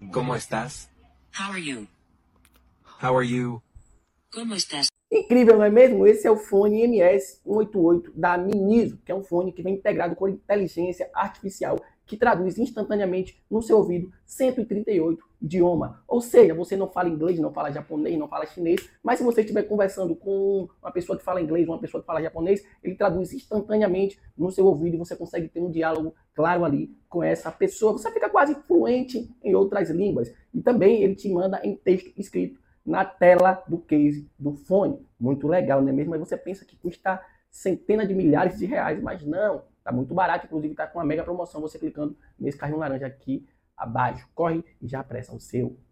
¿Cómo estás? How are you? How are you? ¿Cómo estás? Incrível, não é mesmo? Esse é o fone MS-188 da Miniso, que é um fone que vem integrado com inteligência artificial, que traduz instantaneamente no seu ouvido 138 idiomas. Ou seja, você não fala inglês, não fala japonês, não fala chinês, mas se você estiver conversando com uma pessoa que fala inglês, uma pessoa que fala japonês, ele traduz instantaneamente no seu ouvido e você consegue ter um diálogo claro ali com essa pessoa. Você fica quase fluente em outras línguas. E também ele te manda em texto escrito na tela do case do fone. Muito legal, não é mesmo? Aí você pensa que custa centenas de milhares de reais, mas não, tá muito barato, inclusive tá com uma mega promoção, você clicando nesse carrinho laranja aqui abaixo. Corre e já apressa o seu.